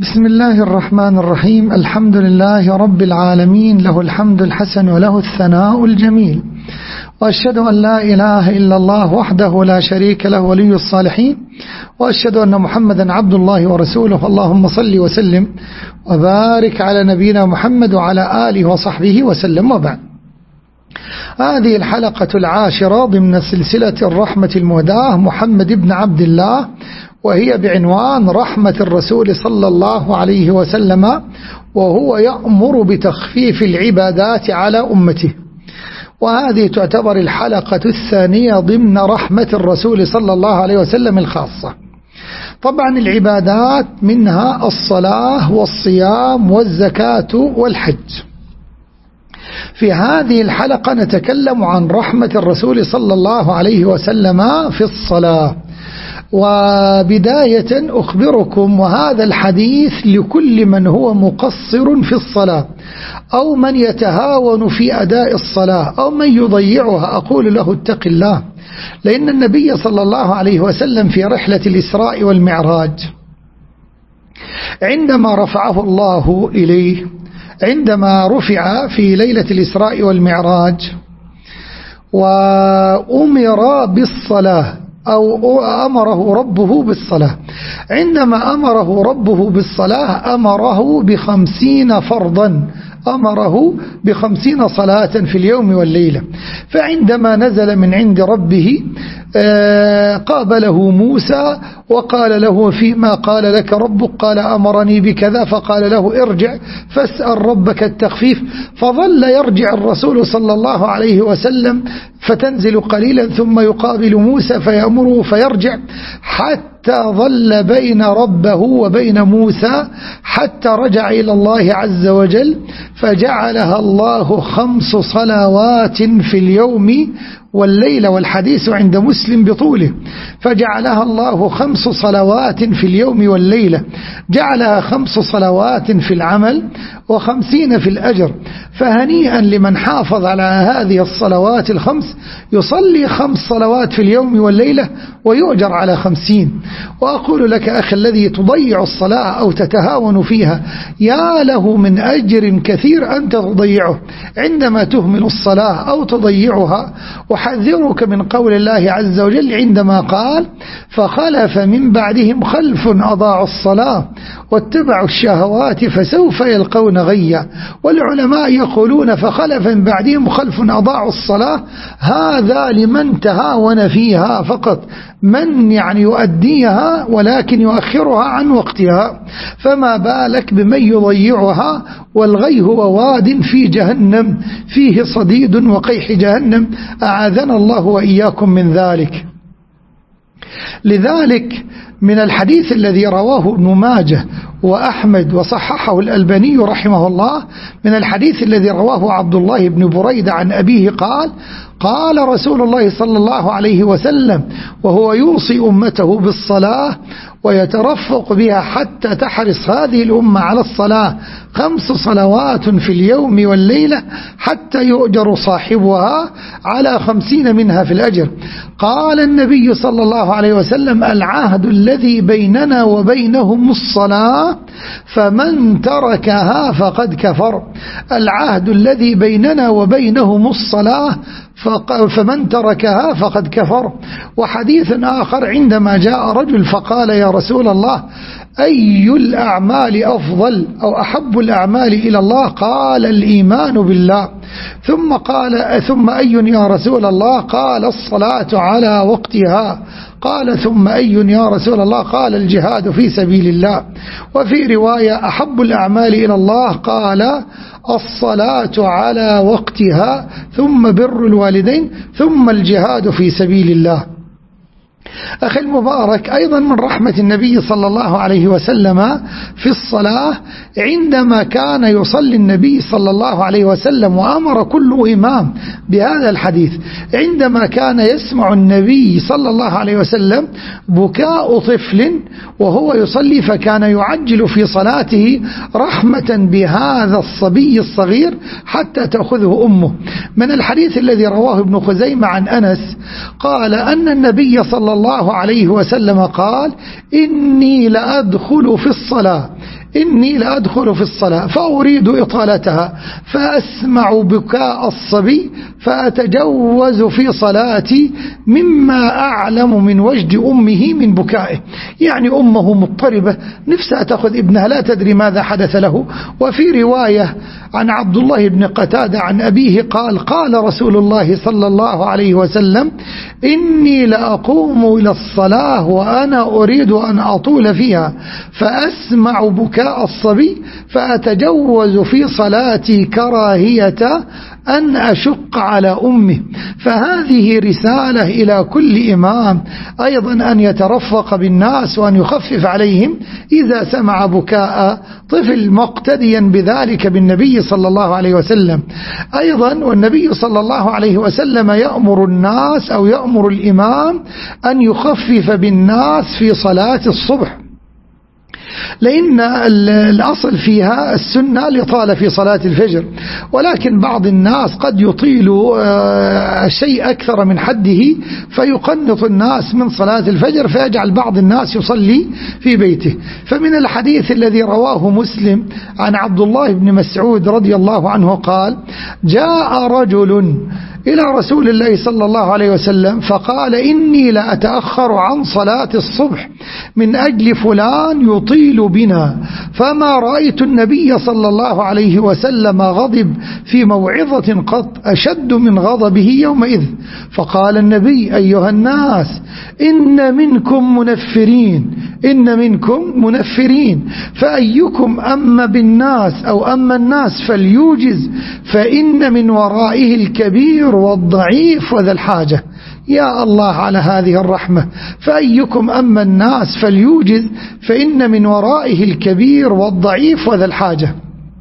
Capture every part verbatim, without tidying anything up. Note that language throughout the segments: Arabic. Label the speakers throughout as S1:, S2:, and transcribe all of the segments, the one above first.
S1: بسم الله الرحمن الرحيم. الحمد لله رب العالمين، له الحمد الحسن وله الثناء الجميل، وأشهد أن لا إله إلا الله وحده لا شريك له ولي الصالحين، وأشهد أن محمدا عبد الله ورسوله. اللهم صل وسلم وبارك على نبينا محمد وعلى آله وصحبه وسلم، وبعد. هذه الحلقة العاشرة ضمن سلسلة الرحمة المهداة محمد بن عبد الله، وهي بعنوان رحمة الرسول صلى الله عليه وسلم، وهو يأمر بتخفيف العبادات على أمته. وهذه تعتبر الحلقة الثانية ضمن رحمة الرسول صلى الله عليه وسلم الخاصة. طبعا العبادات منها الصلاة والصيام والزكاة والحج. في هذه الحلقة نتكلم عن رحمة الرسول صلى الله عليه وسلم في الصلاة. وبداية أخبركم، وهذا الحديث لكل من هو مقصر في الصلاة أو من يتهاون في أداء الصلاة أو من يضيعها، أقول له اتق الله، لأن النبي صلى الله عليه وسلم في رحلة الإسراء والمعراج عندما رفعه الله إليه، عندما رفع في ليلة الإسراء والمعراج وأمر بالصلاة أو أمره ربه بالصلاة، عندما أمره ربه بالصلاة أمره بخمسين فرضا، أمره بخمسين صلاة في اليوم والليلة. فعندما نزل من عند ربه قابله موسى وقال له فيما قال لك ربك، قال أمرني بكذا، فقال له ارجع فاسأل ربك التخفيف. فظل يرجع الرسول صلى الله عليه وسلم فتنزل قليلا ثم يقابل موسى فيأمره فيرجع، حتى ظل بين ربه وبين موسى حتى رجع إلى الله عز وجل، فجعلها الله خمس صلوات في اليوم والليلة، والحديث عند مسلم بطوله. فجعلها الله خمس صلوات في اليوم والليلة، جعلها خمس صلوات في العمل وخمسين في الأجر. فهنيئا لمن حافظ على هذه الصلوات الخمس، يصلي خمس صلوات في اليوم والليلة ويؤجر على خمسين. وأقول لك أخي الذي تضيع الصلاة أو تتهاون فيها، يا له من أجر كثير أنت تضيعه عندما تهمل الصلاة أو تضيعها. أحذرك من قول الله عز وجل عندما قال فخلف من بعدهم خلف أضاعوا الصلاة واتبعوا الشهوات فسوف يلقون غيا. والعلماء يقولون فخلف من بعدهم خلف أضاعوا الصلاة، هذا لمن تهاون فيها فقط، من يعني يؤديها ولكن يؤخرها عن وقتها، فما بالك بمن يضيعها. والغي هو واد في جهنم فيه صديد وقيح جهنم، أعاذنا الله وإياكم من ذلك. لذلك من الحديث الذي رواه ابن ماجه وأحمد وصححه الألباني رحمه الله، من الحديث الذي رواه عبد الله بن بريدة عن أبيه قال قال رسول الله صلى الله عليه وسلم وهو يوصي أمته بالصلاة ويترفق بها حتى تحرص هذه الأمة على الصلاة خمس صلوات في اليوم والليلة حتى يؤجر صاحبها على خمسين منها في الأجر. قال النبي صلى الله عليه وسلم العهد الذي بيننا وبينهم الصلاة فمن تركها فقد كفر. العهد الذي بيننا وبينهم الصلاة فمن تركها فقد كفر. وحديث آخر عندما جاء رجل فقال يا رسول الله أي الأعمال أفضل أو أحب الأعمال إلى الله؟ قال الإيمان بالله. ثم قال ثم أي يا رسول الله؟ قال الصلاة على وقتها. قال ثم أي يا رسول الله؟ قال الجهاد في سبيل الله. وفي رواية أحب الأعمال إلى الله قال الصلاة على وقتها، ثم بر الوالدين، ثم الجهاد في سبيل الله. أخي المبارك، أيضا من رحمة النبي صلى الله عليه وسلم في الصلاة عندما كان يصلي النبي صلى الله عليه وسلم، وأمر كل إمام بهذا الحديث، عندما كان يسمع النبي صلى الله عليه وسلم بكاء طفل وهو يصلي، فكان يعجل في صلاته رحمة بهذا الصبي الصغير حتى تأخذه أمه. من الحديث الذي رواه ابن خزيمة عن أنس قال أن النبي صلى الله عليه وسلم قال إني لأدخل في الصلاة إني لأدخل في الصلاة فأريد إطالتها فأسمع بكاء الصبي فأتجوز في صلاتي مما أعلم من وجد أمه من بكائه. يعني أمه مضطربة نفسها تأخذ ابنها لا تدري ماذا حدث له. وفي رواية عن عبد الله بن قتادة عن أبيه قال قال رسول الله صلى الله عليه وسلم إني لأقوم إلى الصلاة وأنا أريد أن أطول فيها فأسمع بكاء الصبي فأتجوز في صلاتي كراهية أن أشق على أمه. فهذه رسالة إلى كل إمام أيضا أن يترفق بالناس وأن يخفف عليهم إذا سمع بكاء طفل مقتديا بذلك بالنبي صلى الله عليه وسلم. أيضا والنبي صلى الله عليه وسلم يأمر الناس أو يأمر الإمام أن يخفف بالناس في صلاة الصبح، لأن الأصل فيها السنة لطالة في صلاة الفجر، ولكن بعض الناس قد يطيل شيء أكثر من حده فيقنط الناس من صلاة الفجر فيجعل بعض الناس يصلي في بيته. فمن الحديث الذي رواه مسلم عن عبد الله بن مسعود رضي الله عنه قال جاء رجل إلى رسول الله صلى الله عليه وسلم فقال إني لأتأخر عن صلاة الصبح من أجل فلان يطيل بنا، فما رأيت النبي صلى الله عليه وسلم غضب في موعظة قط أشد من غضبه يومئذ. فقال النبي أيها الناس إن منكم منفرين إن منكم منفرين فأيكم أما بالناس أو أما الناس فليوجز فإن من ورائه الكبير والضعيف وذا الحاجة. يا الله على هذه الرحمة، فأيكم أما الناس فليوجز فإن من ورائه الكبير والضعيف وذا الحاجة.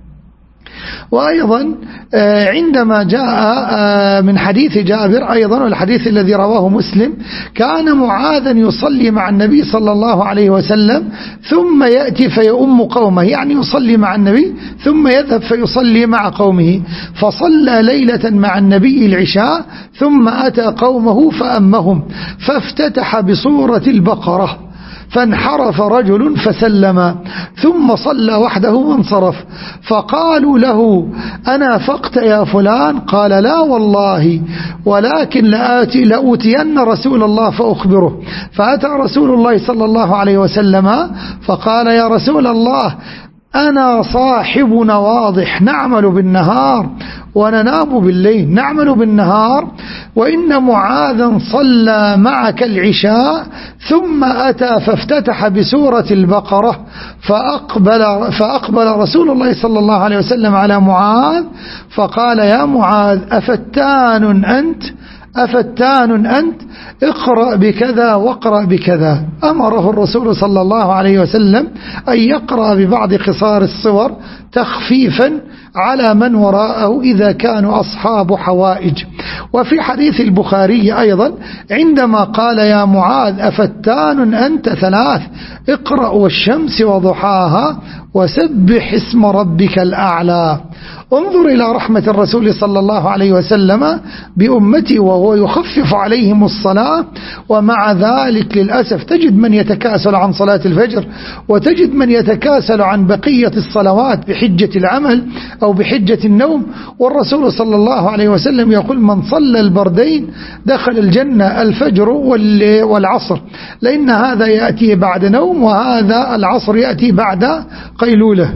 S1: وأيضا عندما جاء من حديث جابر أيضا والحديث الذي رواه مسلم كان معاذا يصلي مع النبي صلى الله عليه وسلم ثم يأتي فيؤم قومه، يعني يصلي مع النبي ثم يذهب فيصلي مع قومه. فصلى ليلة مع النبي العشاء ثم أتى قومه فأمهم فافتتح بسورة البقرة فانحرف رجل فسلم ثم صلى وحده وانصرف. فقالوا له أنافقت يا فلان؟ قال لا والله ولكن لآتي لأوتين رسول الله فأخبره. فأتى رسول الله صلى الله عليه وسلم فقال يا رسول الله أنا صاحبنا واضح نعمل بالنهار وننام بالليل، نعمل بالنهار وإن معاذا صلى معك العشاء ثم أتى فافتتح بسورة البقرة فأقبل, فأقبل رسول الله صلى الله عليه وسلم على معاذ فقال يا معاذ أفتان أنت أفتان أنت اقرأ بكذا واقرأ بكذا. أمره الرسول صلى الله عليه وسلم أن يقرأ ببعض قصار الصور تخفيفا على من وراءه إذا كانوا أصحاب حوائج. وفي حديث البخاري أيضا عندما قال يا معاذ أفتان أنت ثلاث اقرأ والشمس وضحاها وسبح اسم ربك الأعلى. انظر إلى رحمة الرسول صلى الله عليه وسلم بأمتي وهو يخفف عليهم الصلاة، ومع ذلك للأسف تجد من يتكاسل عن صلاة الفجر وتجد من يتكاسل عن بقية الصلوات بحجة العمل أو بحجة النوم. والرسول صلى الله عليه وسلم يقول من صلى البردين دخل الجنة الفجر والعصر، لأن هذا يأتي بعد نوم وهذا العصر يأتي بعد قيلولة.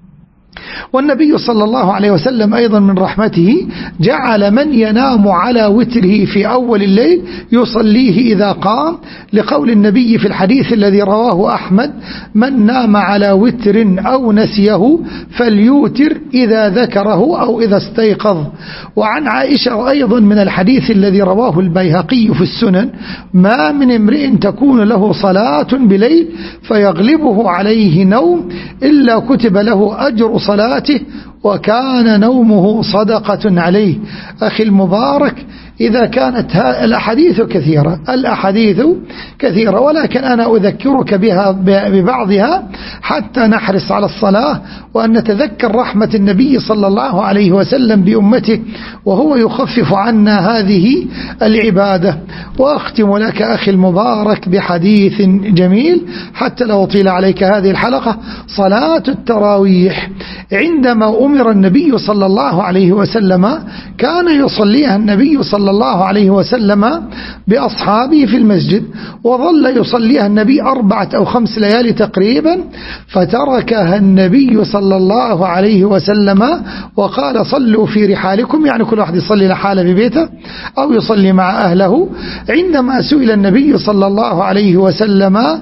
S1: والنبي صلى الله عليه وسلم أيضا من رحمته جعل من ينام على وتره في أول الليل يصليه إذا قام، لقول النبي في الحديث الذي رواه أحمد من نام على وتر أو نسيه فليوتر إذا ذكره أو إذا استيقظ. وعن عائشة أيضا من الحديث الذي رواه البيهقي في السنن ما من امرئ تكون له صلاة بليل فيغلبه عليه نوم إلا كتب له أجر صلاته وكان نومه صدقة عليه. أخي المبارك، إذا كانت الأحاديث كثيرة الأحاديث كثيرة ولكن أنا أذكرك بها ببعضها حتى نحرص على الصلاة، وأن نتذكر رحمة النبي صلى الله عليه وسلم بأمته وهو يخفف عنا هذه العبادة. وأختم لك أخي المبارك بحديث جميل حتى لو طيل عليك هذه الحلقة. صلاة التراويح عندما أمر النبي صلى الله عليه وسلم كان يصليها النبي صلى الله عليه وسلم بأصحابه في المسجد، وظل يصليها النبي أربعة أو خمس ليالي تقريبا، فتركها النبي صلى الله عليه وسلم وقال صلوا في رحالكم، يعني كل واحد يصلي لحاله ببيته أو يصلي مع أهله. عندما سئل النبي صلى الله عليه وسلم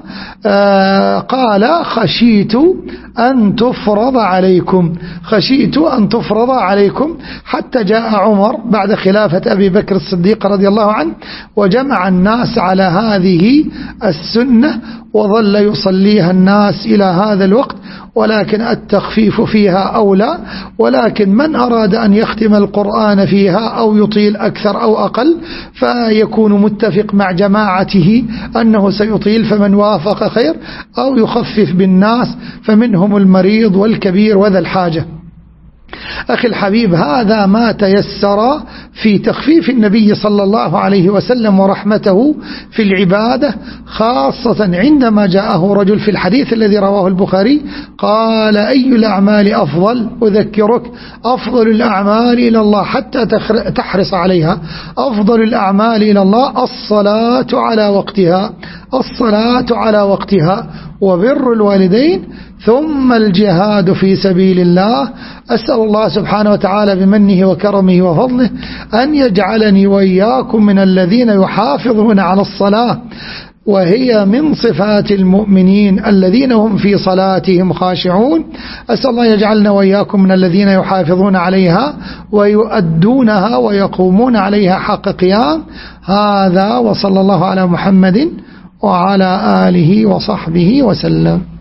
S1: آه قال خشيت أن تفرض عليكم، خشيت أن تفرض عليكم، حتى جاء عمر بعد خلافة أبي بكر الصديق رضي الله عنه وجمع الناس على هذه السنة وظل يصليها الناس إلى هذا الوقت، ولكن التخفيف فيها أولى. ولكن من أراد أن يختم القرآن فيها أو يطيل أكثر أو أقل فيكون متفق مع جماعته أنه سيطيل، فمن وافق خير، أو يخفف بالناس فمنهم المريض والكبير وذا الحاجة. أخي الحبيب، هذا ما تيسر في تخفيف النبي صلى الله عليه وسلم ورحمته في العبادة، خاصة عندما جاءه رجل في الحديث الذي رواه البخاري قال أي الأعمال أفضل؟ أذكرك، أفضل الأعمال إلى الله حتى تحرص عليها، أفضل الأعمال إلى الله الصلاة على وقتها، الصلاة على وقتها، وبر الوالدين، ثم الجهاد في سبيل الله. أسأل الله سبحانه وتعالى بمنه وكرمه وفضله أن يجعلني وإياكم من الذين يحافظون على الصلاة، وهي من صفات المؤمنين الذين هم في صلاتهم خاشعون. أسأل الله يجعلنا وإياكم من الذين يحافظون عليها ويؤدونها ويقومون عليها حق قيام. هذا، وصلى الله على محمد وعلى آله وصحبه وسلم.